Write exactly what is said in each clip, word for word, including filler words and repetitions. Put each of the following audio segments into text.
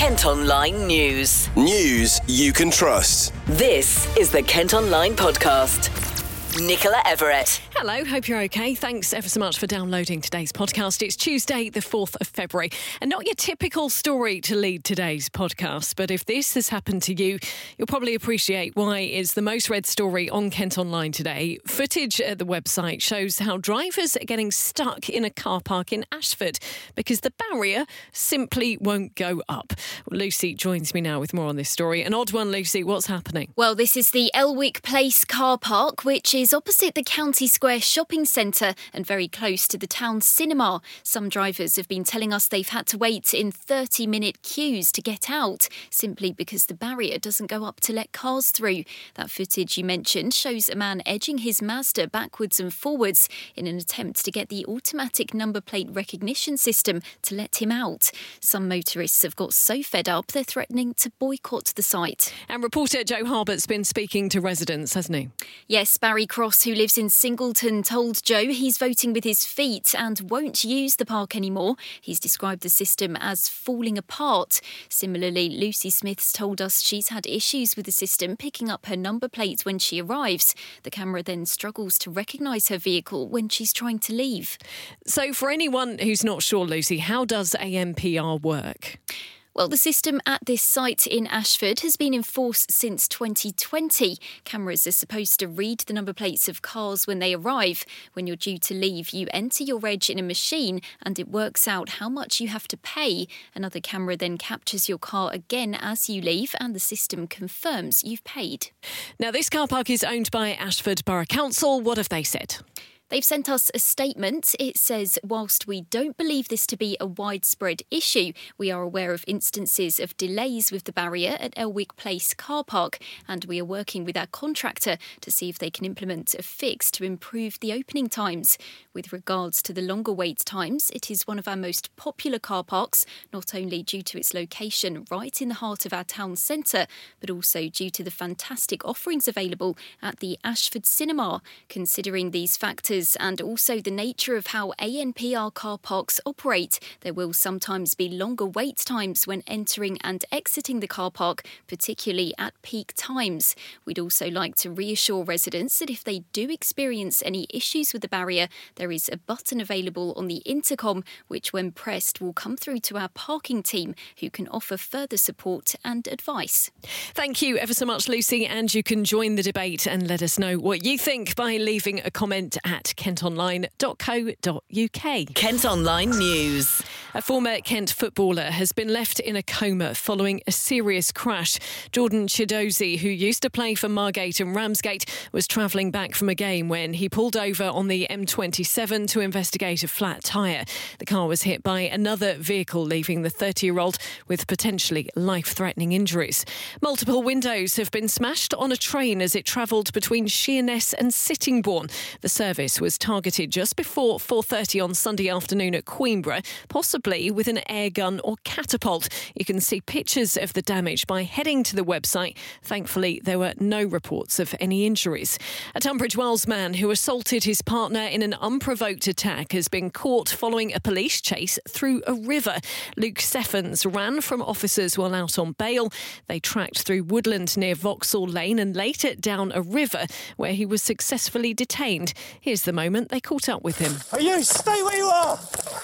Kent Online News. News you can trust. This is the Kent Online Podcast. Nicola Everett. Hello, hope you're okay. Thanks ever so much for downloading today's podcast. It's Tuesday, the fourth of February, and not your typical story to lead today's podcast. But if this has happened to you, you'll probably appreciate why it's the most read story on Kent Online today. Footage at the website shows how drivers are getting stuck in a car park in Ashford because the barrier simply won't go up. Well, Lucy joins me now with more on this story. An odd one, Lucy. What's happening? Well, this is the Elwick Place car park, which is opposite the County Square shopping centre and very close to the town cinema. Some drivers have been telling us they've had to wait in thirty-minute queues to get out, simply because the barrier doesn't go up to let cars through. That footage you mentioned shows a man edging his Mazda backwards and forwards in an attempt to get the automatic number plate recognition system to let him out. Some motorists have got so fed up they're threatening to boycott the site. And reporter Joe Harbert's been speaking to residents, hasn't he? Yes, Barry Cross, who lives in Singleton, told Joe he's voting with his feet and won't use the park anymore. He's described the system as falling apart. Similarly, Lucy Smith's told us she's had issues with the system picking up her number plate when she arrives. The camera then struggles to recognise her vehicle when she's trying to leave. So for anyone who's not sure, Lucy, how does A N P R work? Well, the system at this site in Ashford has been in force since twenty twenty. Cameras are supposed to read the number plates of cars when they arrive. When you're due to leave, you enter your reg in a machine and it works out how much you have to pay. Another camera then captures your car again as you leave and the system confirms you've paid. Now, this car park is owned by Ashford Borough Council. What have they said? They've sent us a statement. It says, whilst we don't believe this to be a widespread issue, we are aware of instances of delays with the barrier at Elwick Place car park, and we are working with our contractor to see if they can implement a fix to improve the opening times. With regards to the longer wait times, it is one of our most popular car parks, not only due to its location right in the heart of our town centre, but also due to the fantastic offerings available at the Ashford Cinema. Considering these factors, and also the nature of how A N P R car parks operate, there will sometimes be longer wait times when entering and exiting the car park, particularly at peak times. We'd also like to reassure residents that if they do experience any issues with the barrier, there is a button available on the intercom, which when pressed will come through to our parking team, who can offer further support and advice. Thank you ever so much, Lucy, and you can join the debate and let us know what you think by leaving a comment at kent online dot co dot uk. Kent Online News. A former Kent footballer has been left in a coma following a serious crash. Jordan Chidozie, who used to play for Margate and Ramsgate, was travelling back from a game when he pulled over on the M twenty-seven to investigate a flat tyre. The car was hit by another vehicle, leaving the thirty-year-old with potentially life-threatening injuries. Multiple windows have been smashed on a train as it travelled between Sheerness and Sittingbourne. The service was targeted just before four thirty on Sunday afternoon at Queenborough, possibly with an air gun or catapult. You can see pictures of the damage by heading to the website. Thankfully, there were no reports of any injuries. A Tunbridge Wells man who assaulted his partner in an unprovoked attack has been caught following a police chase through a river. Luke Seffens ran from officers while out on bail. They tracked through woodland near Vauxhall Lane and later down a river where he was successfully detained. Here's the moment they caught up with him. Are you? Stay where you are!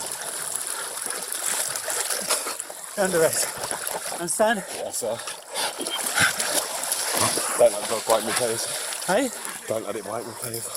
Under arrest. Understand? Yes, sir. Don't let the dog bite me, please. Hey? Don't let it bite me, please.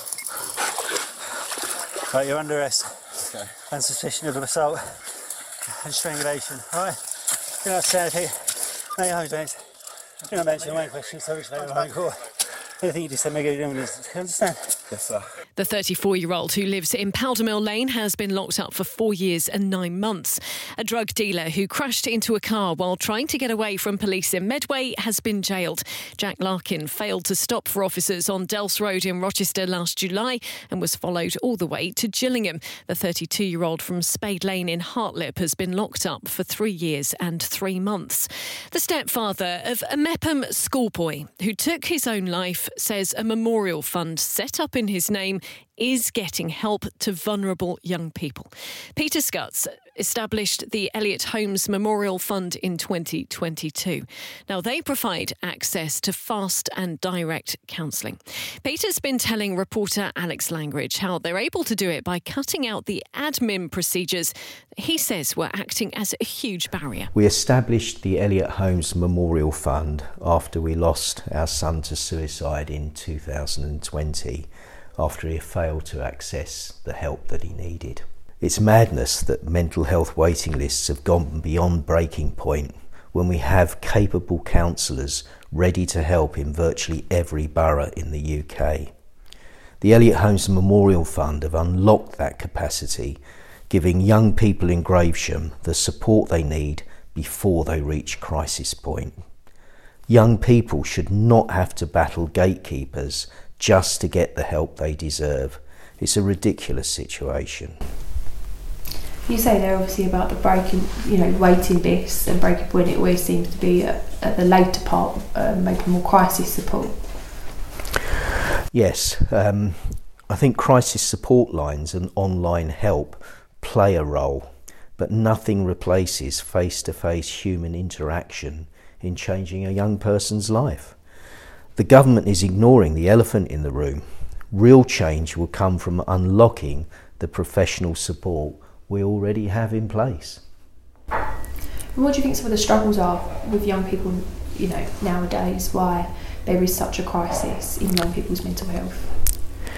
Right, you're under arrest. Okay. On suspicion of assault and strangulation. Alright? Do not say anything. No, you haven't done it. Do not mention my questions, so which way you're going. Anything you just said, make it doing this. You understand? Yes, sir. The thirty-four-year-old who lives in Powdermill Lane has been locked up for four years and nine months. A drug dealer who crashed into a car while trying to get away from police in Medway has been jailed. Jack Larkin failed to stop for officers on Dels Road in Rochester last July and was followed all the way to Gillingham. The thirty-two-year-old from Spade Lane in Hartlip has been locked up for three years and three months. The stepfather of a Mepham schoolboy who took his own life says a memorial fund set up in his name is getting help to vulnerable young people. Peter Scutts established the Elliot Holmes Memorial Fund in twenty twenty-two. Now, they provide access to fast and direct counselling. Peter's been telling reporter Alex Langridge how they're able to do it by cutting out the admin procedures that he says were acting as a huge barrier. We established the Elliot Holmes Memorial Fund after we lost our son to suicide in two thousand twenty, after he failed to access the help that he needed. It's madness that mental health waiting lists have gone beyond breaking point when we have capable counsellors ready to help in virtually every borough in the U K. The Elliot Holmes Memorial Fund have unlocked that capacity, giving young people in Gravesham the support they need before they reach crisis point. Young people should not have to battle gatekeepers just to get the help they deserve. It's a ridiculous situation. You say they're obviously about the breaking, you know, waiting lists and breaking point. It always seems to be at, at the later part, uh, maybe more crisis support. Yes, um, I think crisis support lines and online help play a role, but nothing replaces face-to-face human interaction in changing a young person's life. The government is ignoring the elephant in the room. Real change will come from unlocking the professional support we already have in place. And what do you think some of the struggles are with young people, you know, nowadays, why there is such a crisis in young people's mental health?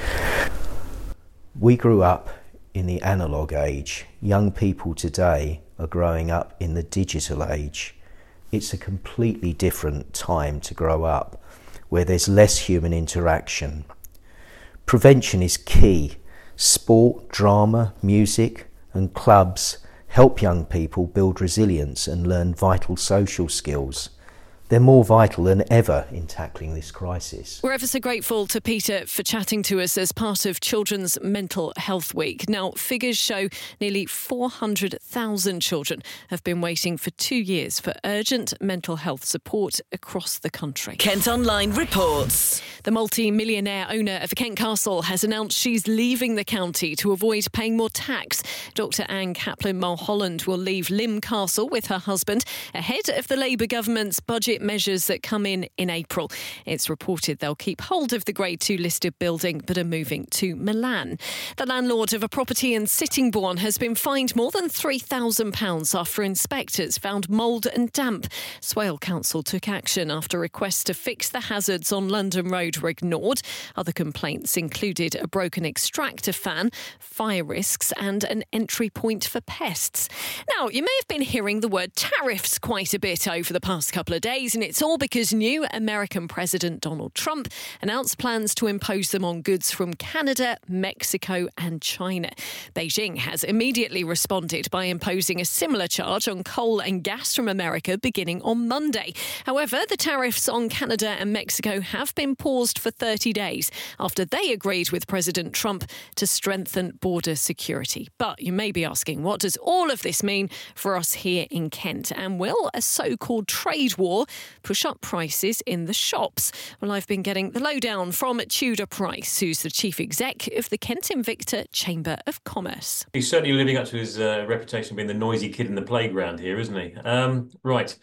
We grew up in the analogue age. Young people today are growing up in the digital age. It's a completely different time to grow up, where there's less human interaction. Prevention is key. Sport, drama, music and clubs help young people build resilience and learn vital social skills. They're more vital than ever in tackling this crisis. We're ever so grateful to Peter for chatting to us as part of Children's Mental Health Week. Now, figures show nearly four hundred thousand children have been waiting for two years for urgent mental health support across the country. Kent Online reports. The multi-millionaire owner of Kent Castle has announced she's leaving the county to avoid paying more tax. Doctor Anne Kaplan-Mulholland will leave Lymm Castle with her husband ahead of the Labour government's budget measures that come in in April. It's reported they'll keep hold of the Grade two listed building but are moving to Milan. The landlord of a property in Sittingbourne has been fined more than three thousand pounds after inspectors found mould and damp. Swale Council took action after requests to fix the hazards on London Road were ignored. Other complaints included a broken extractor fan, fire risks and an entry point for pests. Now, you may have been hearing the word tariffs quite a bit over the past couple of days, and it's all because new American President Donald Trump announced plans to impose them on goods from Canada, Mexico and China. Beijing has immediately responded by imposing a similar charge on coal and gas from America beginning on Monday. However, the tariffs on Canada and Mexico have been paused for thirty days after they agreed with President Trump to strengthen border security. But you may be asking, what does all of this mean for us here in Kent? And will a so-called trade war push up prices in the shops? Well, I've been getting the lowdown from Tudor Price, who's the chief exec of the Kent Invicta Chamber of Commerce. He's certainly living up to his uh, reputation of being the noisy kid in the playground here, isn't he? Um, right.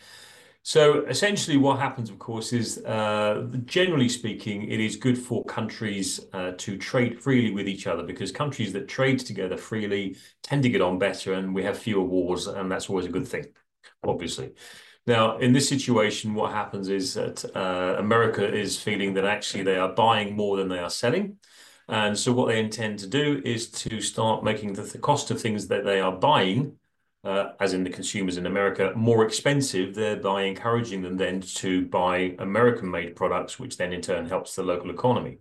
So essentially what happens, of course, is uh, generally speaking, it is good for countries uh, to trade freely with each other, because countries that trade together freely tend to get on better and we have fewer wars, and that's always a good thing, obviously. Now, in this situation, what happens is that uh, America is feeling that actually they are buying more than they are selling. And so what they intend to do is to start making the, the cost of things that they are buying, uh, as in the consumers in America, more expensive, thereby encouraging them then to buy American-made products, which then in turn helps the local economy.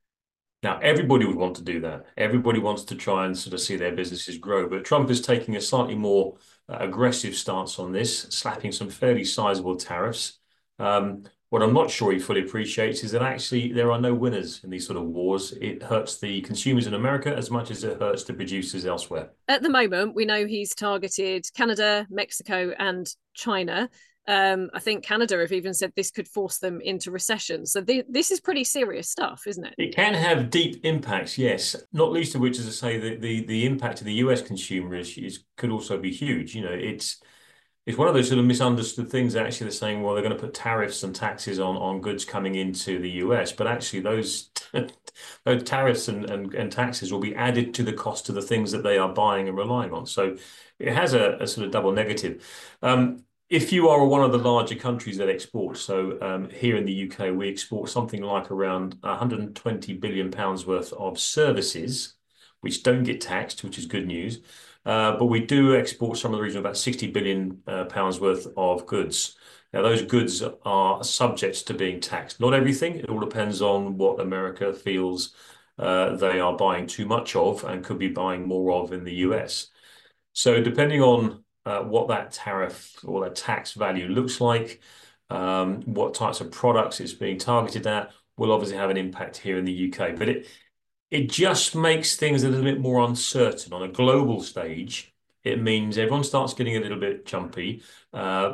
Now, everybody would want to do that. Everybody wants to try and sort of see their businesses grow. But Trump is taking a slightly more uh, aggressive stance on this, slapping some fairly sizable tariffs. Um, what I'm not sure he fully appreciates is that actually there are no winners in these sort of wars. It hurts the consumers in America as much as it hurts the producers elsewhere. At the moment, we know he's targeted Canada, Mexico and China. Um, I think Canada have even said this could force them into recession. So th- this is pretty serious stuff, isn't it? It can have deep impacts, yes. Not least of which, as I say, the the, the impact to the U S consumer is, is could also be huge. You know, it's it's one of those sort of misunderstood things. Actually, they're saying, well, they're going to put tariffs and taxes on, on goods coming into the U S, but actually those those tariffs and, and, and taxes will be added to the cost of the things that they are buying and relying on. So it has a, a sort of double negative. Um, If you are one of the larger countries that export, so um, here in the U K, we export something like around one hundred twenty billion pounds worth of services, which don't get taxed, which is good news. Uh, but we do export some of the region of about sixty billion pounds uh, worth of goods. Now, those goods are subject to being taxed. Not everything. It all depends on what America feels uh, they are buying too much of and could be buying more of in the U S. So depending on Uh, what that tariff or that tax value looks like, um, what types of products it's being targeted at, will obviously have an impact here in the U K. But it it just makes things a little bit more uncertain. On a global stage, it means everyone starts getting a little bit jumpy. Uh,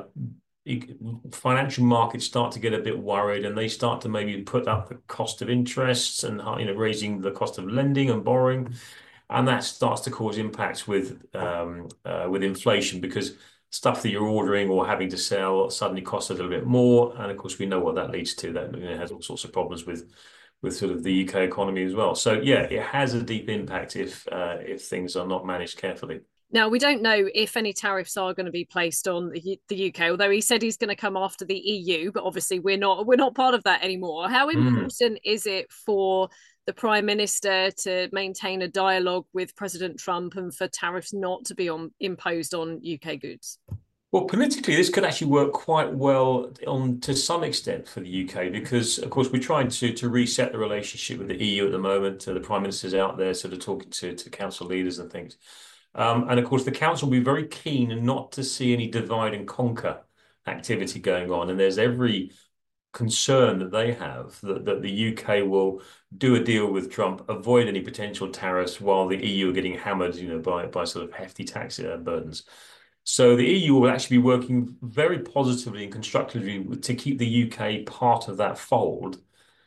financial markets start to get a bit worried, and they start to maybe put up the cost of interests and, you know, raising the cost of lending and borrowing. And that starts to cause impacts with um, uh, with inflation, because stuff that you're ordering or having to sell suddenly costs a little bit more. And of course, we know what that leads to. That, you know, has all sorts of problems with with sort of the U K economy as well. So yeah, it has a deep impact if uh, if things are not managed carefully. Now, we don't know if any tariffs are going to be placed on the, the U K, although he said he's going to come after the E U, but obviously we're not we're not part of that anymore. How important mm. is it for the Prime Minister to maintain a dialogue with President Trump and for tariffs not to be on, imposed on U K goods? Well, politically, this could actually work quite well on to some extent for the U K, because, of course, we're trying to to reset the relationship with the E U at the moment. Uh, the Prime Minister's out there sort of talking to, to council leaders and things. Um, and, of course, the council will be very keen not to see any divide and conquer activity going on. And there's every concern that they have that, that the U K will do a deal with Trump, avoid any potential tariffs while the E U are getting hammered, you know, by, by sort of hefty tax uh, burdens. So the E U will actually be working very positively and constructively to keep the U K part of that fold.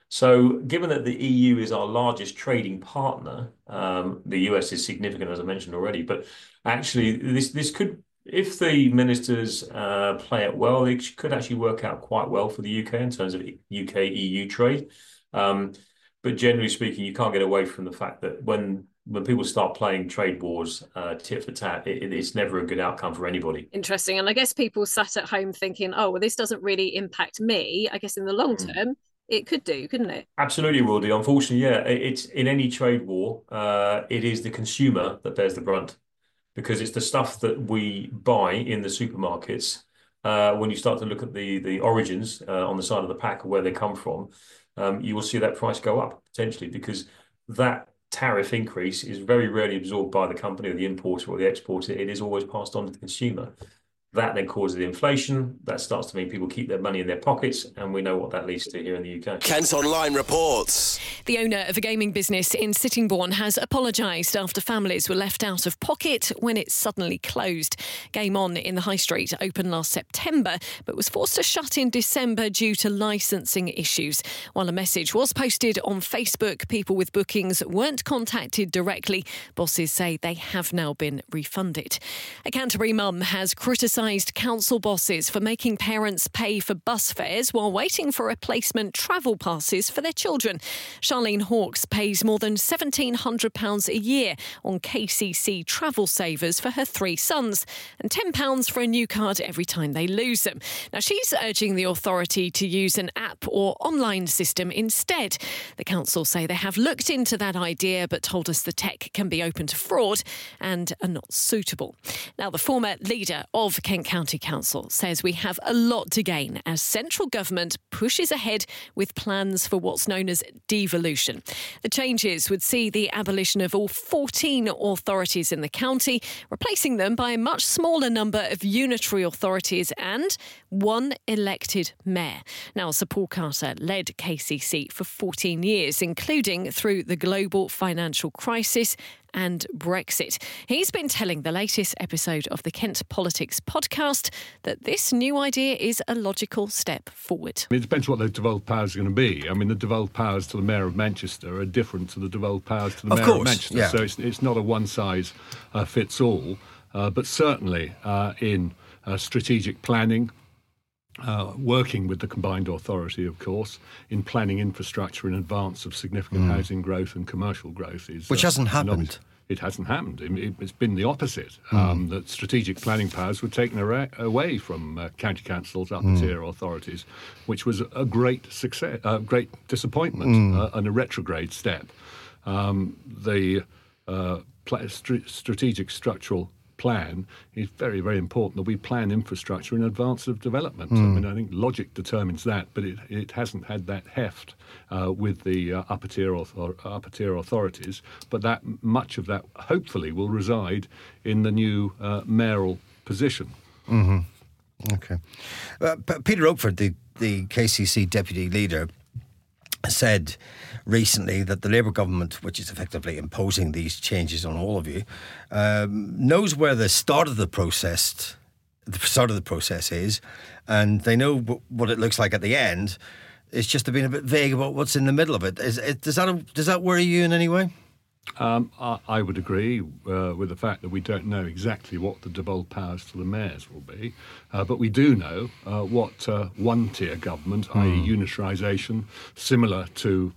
So given that the E U is our largest trading partner, um, the U S is significant, as I mentioned already, but actually this, this could, if the ministers uh, play it well, it could actually work out quite well for the U K in terms of U K E U trade. Um, but generally speaking, you can't get away from the fact that when when people start playing trade wars, uh, tit for tat, it, it's never a good outcome for anybody. Interesting. And I guess people sat at home thinking, oh, well, this doesn't really impact me. I guess in the long term, mm. it could do, couldn't it? Absolutely will do. Unfortunately, yeah, it's in any trade war, uh, it is the consumer that bears the brunt, because it's the stuff that we buy in the supermarkets. Uh, when you start to look at the the origins uh, on the side of the pack of where they come from, um, you will see that price go up potentially, because that tariff increase is very rarely absorbed by the company or the importer or the exporter. It is always passed on to the consumer. That then causes the inflation. That starts to mean people keep their money in their pockets, and we know what that leads to here in the U K. Kent Online reports. The owner of a gaming business in Sittingbourne has apologised after families were left out of pocket when it suddenly closed. Game On in the High Street opened last September, but was forced to shut in December due to licensing issues. While a message was posted on Facebook, people with bookings weren't contacted directly. Bosses say they have now been refunded. A Canterbury mum has criticised council bosses for making parents pay for bus fares while waiting for replacement travel passes for their children. Charlene Hawkes pays more than seventeen hundred pounds a year on K C C Travel Savers for her three sons, and ten pounds for a new card every time they lose them. Now, she's urging the authority to use an app or online system instead. The council say they have looked into that idea but told us the tech can be open to fraud and are not suitable. Now, the former leader of Kent County Council says we have a lot to gain as central government pushes ahead with plans for what's known as devolution. The changes would see the abolition of all fourteen authorities in the county, replacing them by a much smaller number of unitary authorities and one elected mayor. Now, Sir Paul Carter led K C C for fourteen years, including through the global financial crisis and Brexit. He's been telling the latest episode of the Kent Politics podcast that this new idea is a logical step forward. It depends what those devolved powers are going to be. I mean, the devolved powers to the Mayor of Manchester are different to the devolved powers to the of Mayor course, of Manchester. Yeah. So it's, it's not a one-size-fits-all, uh, but certainly uh, in uh, strategic planning, Uh, working with the combined authority, of course, in planning infrastructure in advance of significant Mm. housing growth and commercial growth is Which uh, hasn't happened. obvious- It hasn't happened. It, it, it's been the opposite. Um, that strategic planning powers were taken ara- away from uh, county councils, upper Mm. tier authorities, which was a great success, a great disappointment, Mm. uh, and a retrograde step. Um, the uh, pla- str- strategic structural plan is very, very important that we plan infrastructure in advance of development. I Mm. mean, I think logic determines that, but it, it hasn't had that heft uh, with the uh, upper tier author- upper tier authorities. But that much of that, hopefully, will reside in the new uh, mayoral position. Mm-hmm. Okay. Uh, P- Peter Oakford, the, the K C C deputy leader, said recently that the Labour government, which is effectively imposing these changes on all of you, um, knows where the start of the process, the start of the process is, and they know w- what it looks like at the end. It's just been a bit vague about what's in the middle of it. Is it does that does that worry you in any way? Um, I, I would agree uh, with the fact that we don't know exactly what the devolved powers to the mayors will be, uh, but we do know uh, what uh, one-tier government, Mm. that is unitarisation, similar to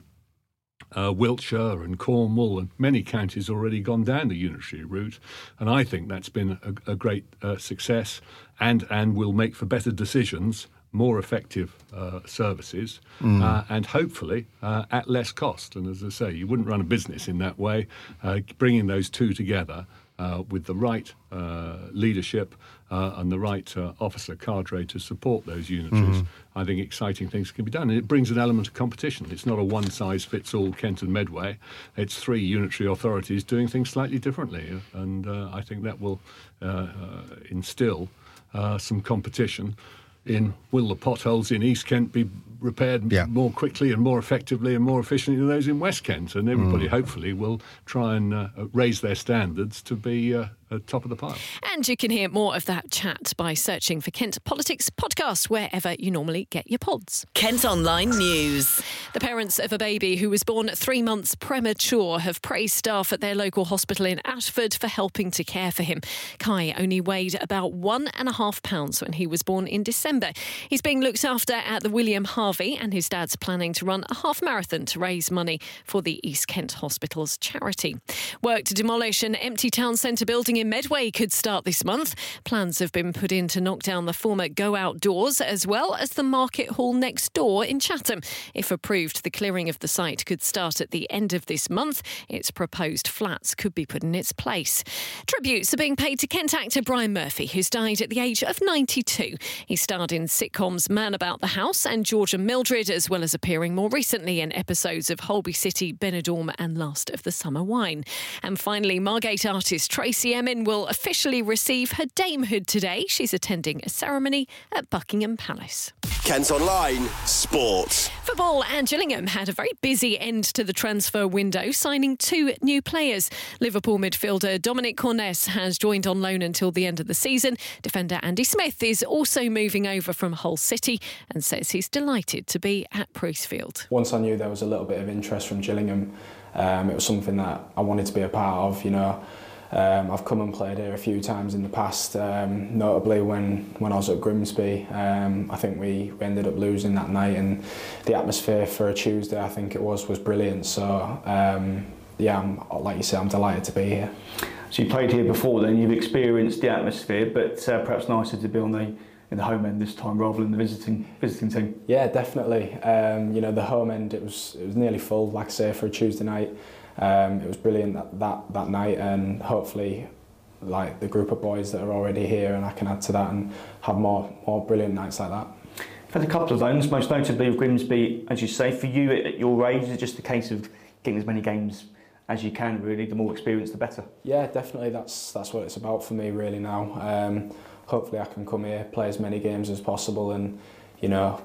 uh, Wiltshire and Cornwall and many counties already gone down the unitary route, and I think that's been a, a great uh, success and, and will make for better decisions, more effective uh, services, Mm. uh, and hopefully uh, at less cost. And as I say, you wouldn't run a business in that way. Uh, bringing those two together uh, with the right uh, leadership uh, and the right uh, officer cadre to support those unitaries, Mhm. I think exciting things can be done. And it brings an element of competition. It's not a one-size-fits-all Kent and Medway. It's three unitary authorities doing things slightly differently. And uh, I think that will uh, uh, instill uh, some competition in will the potholes in East Kent be repaired Yeah. more quickly and more effectively and more efficiently than those in West Kent, and everybody Mm. hopefully will try and uh, raise their standards to be uh, at top of the pile. And you can hear more of that chat by searching for Kent Politics Podcast wherever you normally get your pods. Kent Online News. The parents of a baby who was born three months premature have praised staff at their local hospital in Ashford for helping to care for him. Kai only weighed about one and a half pounds when he was born in December. He's being looked after at the William Harvey, and his dad's planning to run a half marathon to raise money for the East Kent Hospital's charity. Work to demolish an empty town centre building in Medway could start this month. Plans have been put in to knock down the former Go Outdoors as well as the market hall next door in Chatham. If approved, the clearing of the site could start at the end of this month. Its proposed flats could be put in its place. Tributes are being paid to Kent actor Brian Murphy, who's died at the age of ninety-two. He starred in sitcoms Man About the House and George and Mildred, as well as appearing more recently in episodes of Holby City, Benidorm and Last of the Summer Wine. And finally, Margate artist Tracy Emin will officially receive her damehood today. She's attending a ceremony at Buckingham Palace. Kent Online Sport. Football, and Gillingham had a very busy end to the transfer window, signing two new players. Liverpool midfielder Dominic Cornès has joined on loan until the end of the season. Defender Andy Smith is also moving over from Hull City and says he's delighted to be at Priestfield. Once I knew there was a little bit of interest from Gillingham, um, it was something that I wanted to be a part of, you know. Um, I've come and played here a few times in the past, um, notably when, when I was at Grimsby. Um, I think we, we ended up losing that night, and the atmosphere for a Tuesday, I think it was, was brilliant. So, um, yeah, I'm, like you say, I'm delighted to be here. So you played here before then, you've experienced the atmosphere, but uh, perhaps nicer to be on the in the home end this time rather than the visiting visiting team. Yeah, definitely. Um, you know, the home end, it was it was nearly full, like I say, for a Tuesday night. Um, it was brilliant that, that that night, and hopefully, like the group of boys that are already here, and I can add to that and have more more brilliant nights like that. You've had a couple of loans, most notably with Grimsby, as you say. For you at your age, is it just a case of getting as many games as you can, really? The more experience, the better. Yeah, definitely. That's that's what it's about for me, really. Now, um, hopefully, I can come here, play as many games as possible, and you know.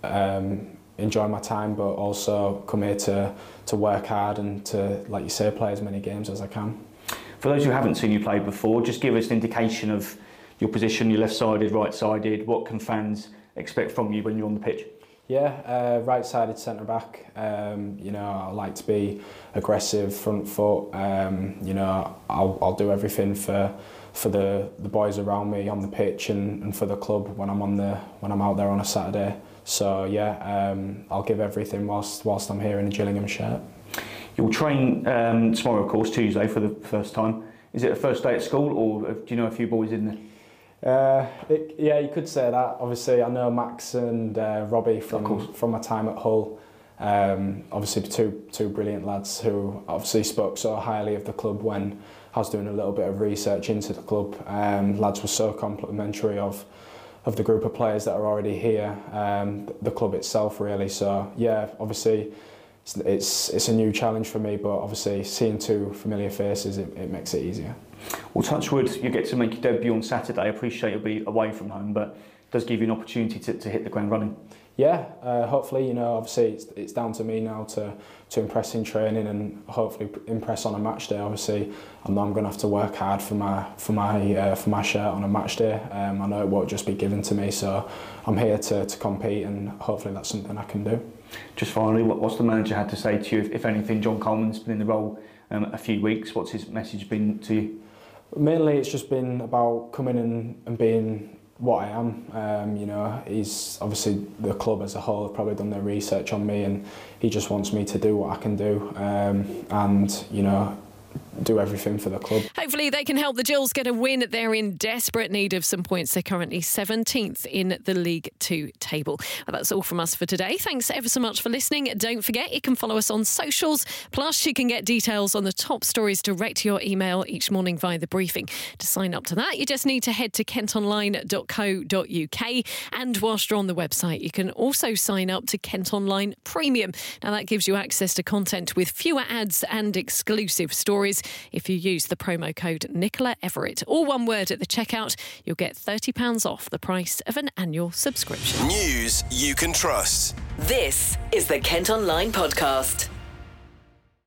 Um, enjoy my time, but also come here to to work hard and to, like you say, play as many games as I can. For those who haven't seen you play before, just give us an indication of your position, you're left-sided, right-sided. What can fans expect from you when you're on the pitch? Yeah, uh, right-sided centre-back. Um, you know, I like to be aggressive, front foot. Um, you know, I'll, I'll do everything for for the, the boys around me on the pitch and, and for the club when I'm on the when I'm out there on a Saturday. So yeah, um, I'll give everything whilst whilst I'm here in a Gillingham shirt. You'll train um, tomorrow, of course, Tuesday for the first time. Is it a first day at school, or do you know a few boys in there? Uh, it, yeah, you could say that. Obviously, I know Max and uh, Robbie from from my time at Hull. Um, obviously, two two brilliant lads who obviously spoke so highly of the club when I was doing a little bit of research into the club. Um, lads were so complimentary of of the group of players that are already here, um, the club itself, really. So yeah, obviously. It's, it's it's a new challenge for me, but obviously seeing two familiar faces, it, it makes it easier. Well, touch wood, you get to make your debut on Saturday. I appreciate you'll be away from home, but it does give you an opportunity to, to hit the ground running. Yeah, uh, hopefully, you know, obviously it's, it's down to me now to, to impress in training and hopefully impress on a match day. Obviously, I know I'm going to have to work hard for my for my uh, for my shirt on a match day. Um, I know it won't just be given to me, so I'm here to, to compete, and hopefully that's something I can do. Just finally, what, what's the manager had to say to you, if, if anything? John Coleman's been in the role um, a few weeks. What's his message been to you? Mainly, it's just been about coming in and being what I am. Um, you know, he's obviously the club as a whole have probably done their research on me, and he just wants me to do what I can do, um, and you know, do everything for the club. Hopefully they can help the Gills get a win. They're in desperate need of some points. They're currently seventeenth in the League Two table. Well, that's all from us for today. Thanks ever so much for listening. Don't forget you can follow us on socials. Plus you can get details on the top stories direct to your email each morning via the briefing. To sign up to that, you just need to head to kent online dot co dot uk, and whilst you're on the website you can also sign up to Kent Online Premium. Now that gives you access to content with fewer ads and exclusive stories. If you use the promo code Nicola Everett, all one word at the checkout, you'll get thirty pounds off the price of an annual subscription. News you can trust. This is the Kent Online Podcast.